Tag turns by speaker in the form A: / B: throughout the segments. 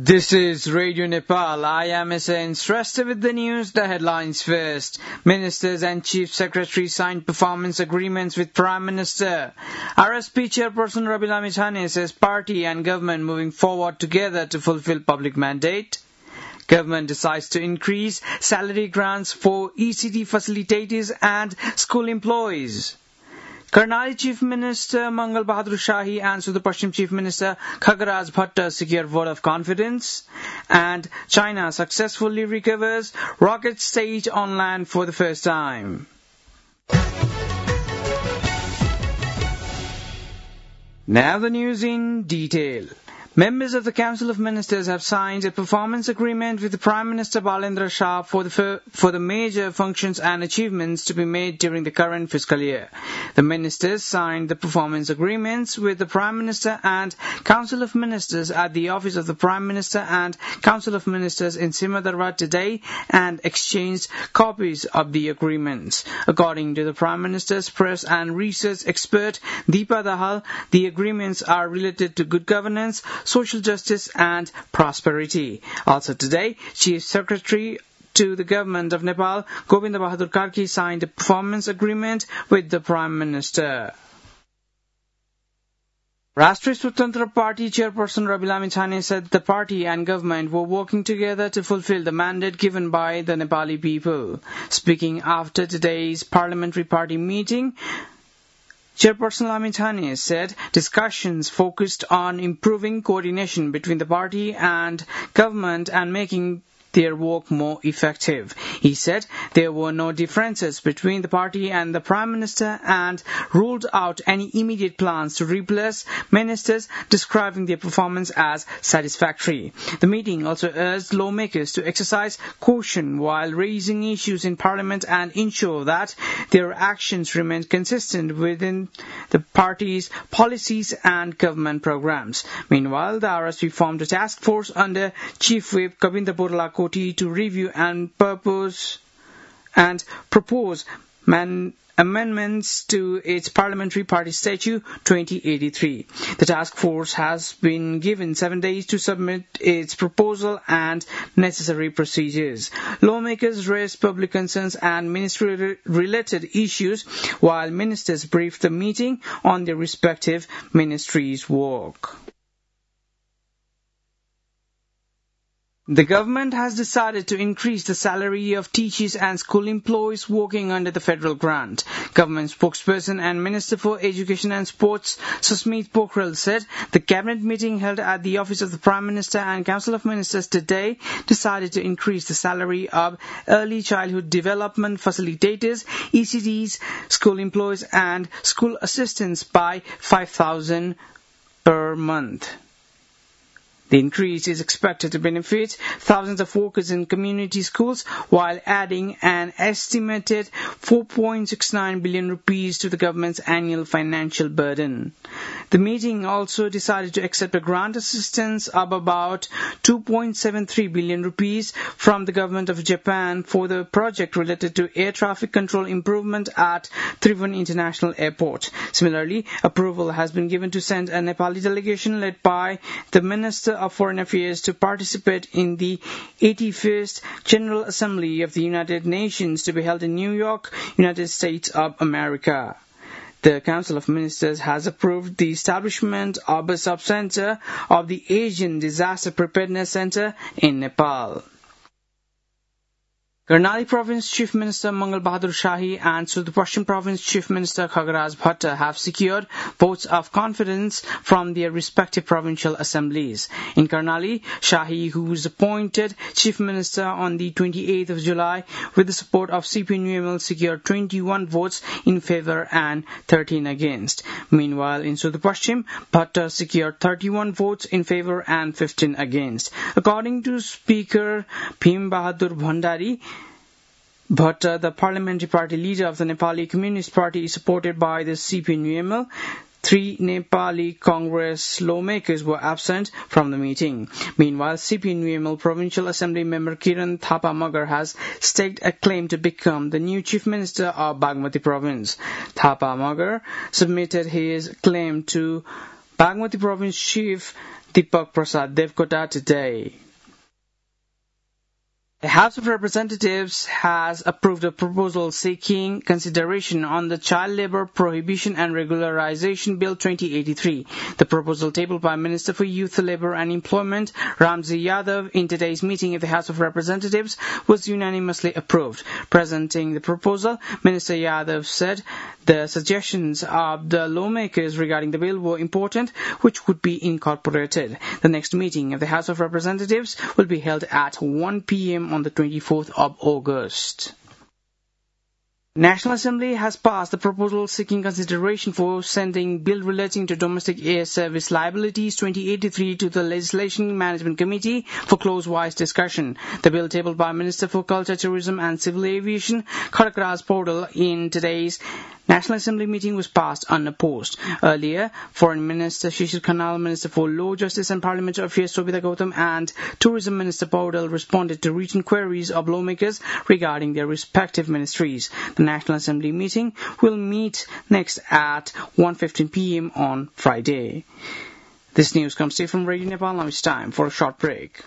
A: This is Radio Nepal. I am Hussain. Stressed with the news, the headlines first. Ministers and Chief Secretary signed performance agreements with Prime Minister. RSP Chairperson Rabi Lamithane says party and government moving forward together to fulfill public mandate. Government decides to increase salary grants for ECT facilitators and school employees. Karnali Chief Minister Mangal Bahadur Shahi and Sudar Pashchim Chief Minister Khagaraj Bhatta secure vote of confidence. And China successfully recovers rocket stage on land for the first time. Now the news in detail. Members of the Council of Ministers have signed a performance agreement with the Prime Minister Balendra Shah for the major functions and achievements to be made during the current fiscal year. The ministers signed the performance agreements with the Prime Minister and Council of Ministers at the office of the Prime Minister and Council of Ministers in Simhadarbar today and exchanged copies of the agreements. According to the Prime Minister's press and research expert Deepa Dahal, the agreements are related to good governance, social justice and prosperity. Also today, Chief Secretary to the Government of Nepal, Govinda Bahadur Karki, signed a performance agreement with the Prime Minister. Rashtriya Swatantra Party Chairperson Rabi Lamithane said the party and government were working together to fulfill the mandate given by the Nepali people. Speaking after today's parliamentary party meeting, Chairperson Lamithane said discussions focused on improving coordination between the party and government and making their work more effective. He said there were no differences between the party and the Prime Minister and ruled out any immediate plans to replace ministers, describing their performance as satisfactory. The meeting also urged lawmakers to exercise caution while raising issues in Parliament and ensure that their actions remain consistent within the party's policies and government programs. Meanwhile, the RSP formed a task force under Chief Whip Kavinda Burla to review and propose amendments to its Parliamentary Party Statute 2083. The task force has been given 7 days to submit its proposal and necessary procedures. Lawmakers raised public concerns and ministry-related issues while ministers briefed the meeting on their respective ministries' work. The government has decided to increase the salary of teachers and school employees working under the federal grant. Government spokesperson and Minister for Education and Sports, Susmeet Pokhrel, said the cabinet meeting held at the office of the Prime Minister and Council of Ministers today decided to increase the salary of early childhood development facilitators, ECTs, school employees and school assistants by 5,000 per month. The increase is expected to benefit thousands of workers in community schools while adding an estimated 4.69 billion rupees to the government's annual financial burden. The meeting also decided to accept a grant assistance of about 2.73 billion rupees from the government of Japan for the project related to air traffic control improvement at Tribhuvan International Airport. Similarly, approval has been given to send a Nepali delegation led by the Minister of Foreign Affairs to participate in the 81st General Assembly of the United Nations to be held in New York, United States of America. The Council of Ministers has approved the establishment of a sub-center of the Asian Disaster Preparedness Center in Nepal. Karnali Province Chief Minister Mangal Bahadur Shahi and Sudar Pashchim Province Chief Minister Khagaraj Bhatta have secured votes of confidence from their respective provincial assemblies. In Karnali, Shahi, who was appointed Chief Minister on the 28th of July with the support of CPNUML, secured 21 votes in favour and 13 against. Meanwhile, in Sudar Pashchim, Bhatta secured 31 votes in favour and 15 against. According to Speaker Bhim Bahadur Bhandari, Bhatta, the parliamentary party leader of the Nepali Communist Party, is supported by the CPNUML. 3 Nepali Congress lawmakers were absent from the meeting. Meanwhile, CPNUML Provincial Assembly member Kiran Thapa Magar has staked a claim to become the new Chief Minister of Bagmati Province. Thapa Magar submitted his claim to Bagmati Province Chief Deepak Prasad Devkota today. The House of Representatives has approved a proposal seeking consideration on the Child Labour Prohibition and Regularization Bill 2083. The proposal tabled by Minister for Youth, Labour and Employment Ramzi Yadav in today's meeting of the House of Representatives was unanimously approved. Presenting the proposal, Minister Yadav said the suggestions of the lawmakers regarding the bill were important, which would be incorporated. The next meeting of the House of Representatives will be held at 1 p.m. on the 24th of August. National Assembly has passed the proposal seeking consideration for sending Bill relating to domestic air service liabilities 2083 to the Legislation Management Committee for close-wise discussion. The bill tabled by Minister for Culture, Tourism and Civil Aviation, Khadak Raj Paudel, in today's National Assembly meeting was passed unopposed. Earlier, Foreign Minister Shishir Khanal, Minister for Law, Justice and Parliamentary Affairs Sobhita Gautam and Tourism Minister Paudel responded to written queries of lawmakers regarding their respective ministries. The National Assembly meeting will meet next at 1:15 p.m. on Friday. This news comes to you from Radio Nepal. Now it's time for a short break.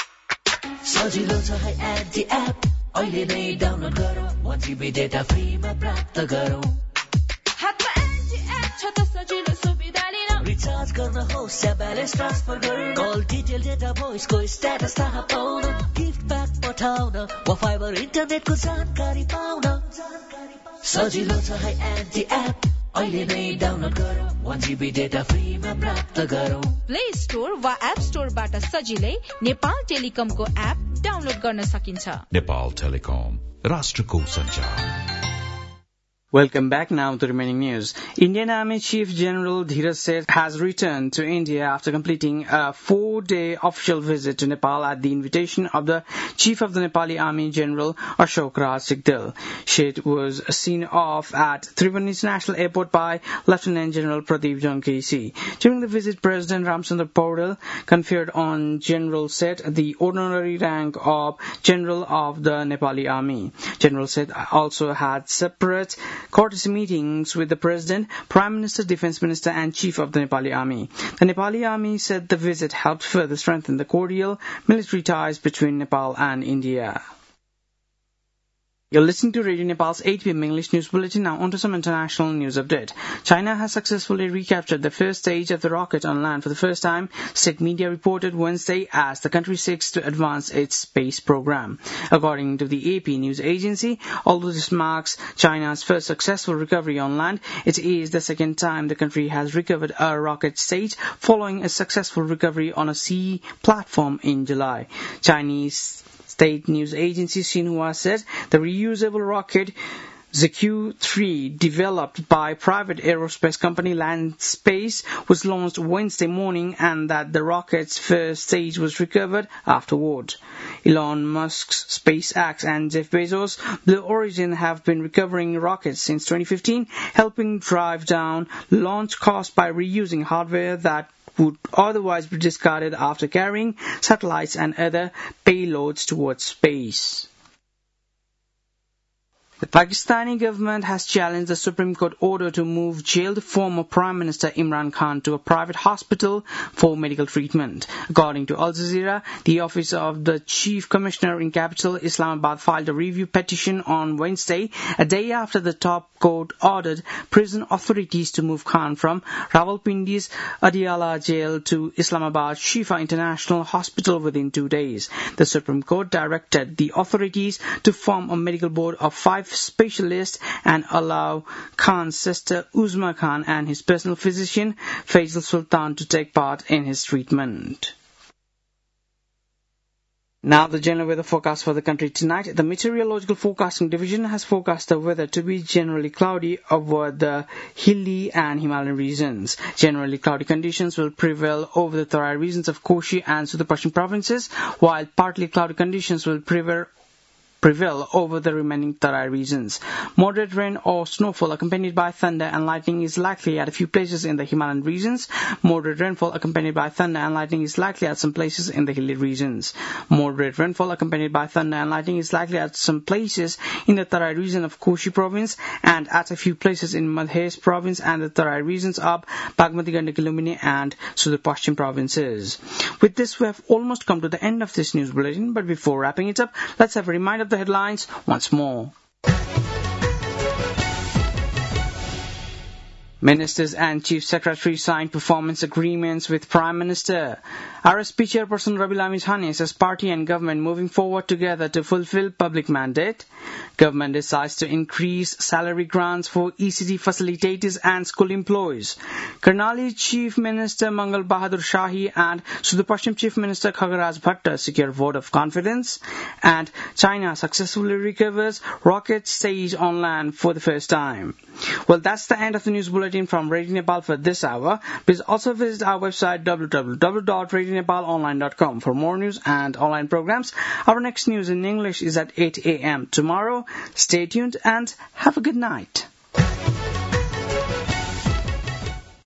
B: सजिलो छ है anti app अहिले नै download गरौ 1 GB data फ्रीमा प्राप्त गरौ हातमा anti app छ त सजिलो सुविधा लिन रिचार्ज गर्न होस् या ब्यालेन्स ट्रान्सफर गर्न कल डिटेल डेटा भोइसको स्ट्याटस थाहा पाउन गिफ्ट प्याक पठाउन वा फाइबर इन्टरनेटको जानकारी पाउन सजिलो छ है एन्टी एप अहिले नै डाउनलोड गरौ 1 GB डेटा फ्रीमा प्राप्त गरौ
C: प्ले स्टोर वा एप स्टोरबाट सजिलै नेपाल टेलिकमको एप डाउनलोड गर्न सकिन्छ
D: नेपाल टेलिकम राष्ट्रको सञ्चार
A: Welcome back now to remaining news. Indian Army Chief General Dheeraj Seth has returned to India after completing a 4-day official visit to Nepal at the invitation of the Chief of the Nepali Army General Ashok Raj Sikdel. Seth was seen off at Tribhuvan International Airport by Lieutenant General Pradeep Jankesi. During the visit, President Ramchandra Paudel conferred on General Seth the honorary rank of General of the Nepali Army. General Seth also had separate courtesy meetings with the President, Prime Minister, Defence Minister and Chief of the Nepali Army. The Nepali Army said the visit helped further strengthen the cordial military ties between Nepal and India. You're listening to Radio Nepal's 8 p.m. English News Bulletin. Now on to some international news update. China has successfully recaptured the first stage of the rocket on land for the first time, state media reported Wednesday, as the country seeks to advance its space program. According to the AP news agency, although this marks China's first successful recovery on land, it is the second time the country has recovered a rocket stage following a successful recovery on a sea platform in July. Chinese state news agency Xinhua said the reusable rocket ZQ-3, developed by private aerospace company Landspace, was launched Wednesday morning and that the rocket's first stage was recovered afterward. Elon Musk's SpaceX and Jeff Bezos' Blue Origin have been recovering rockets since 2015, helping drive down launch costs by reusing hardware that would otherwise be discarded after carrying satellites and other payloads towards space. The Pakistani government has challenged the Supreme Court order to move jailed former Prime Minister Imran Khan to a private hospital for medical treatment. According to Al Jazeera, the Office of the Chief Commissioner in capital Islamabad filed a review petition on Wednesday, a day after the top court ordered prison authorities to move Khan from Rawalpindi's Adiala jail to Islamabad Shifa International Hospital within 2 days. The Supreme Court directed the authorities to form a medical board of 5 specialists and allow Khan's sister Uzma Khan and his personal physician Faisal Sultan to take part in his treatment. Now the general weather forecast for the country tonight. The Meteorological Forecasting Division has forecast the weather to be generally cloudy over the hilly and Himalayan regions. Generally cloudy conditions will prevail over the Tarai regions of Koshi and Sudar Pashchim provinces, while partly cloudy conditions will prevail prevail over the remaining Tarai regions. Moderate rain or snowfall accompanied by thunder and lightning is likely at a few places in the Himalayan regions. Moderate rainfall accompanied by thunder and lightning is likely at some places in the hilly regions. Moderate rainfall accompanied by thunder and lightning is likely at some places in the Tarai region of Koshi province and at a few places in Madhya province and the Tarai regions of Bagmati, Gandaki, Lumini and Sudur Pashchim provinces. With this, we have almost come to the end of this news bulletin, but before wrapping it up, let's have a reminder of the headlines once more. Ministers and Chief Secretary signed performance agreements with Prime Minister. RSP Chairperson Rabi Lamithani says party and government moving forward together to fulfill public mandate. Government decides to increase salary grants for ECD facilitators and school employees. Karnali Chief Minister Mangal Bahadur Shahi and Sudur Pashchim Chief Minister Khagaraj Bhatta secure vote of confidence. And China successfully recovers rocket stage on land for the first time. Well, that's the end of the news bulletin from Radio Nepal for this hour. Please also visit our website www.radionepalonline.com for more news and online programs. Our next news in English is at 8 a.m. tomorrow. Stay tuned and have a good night.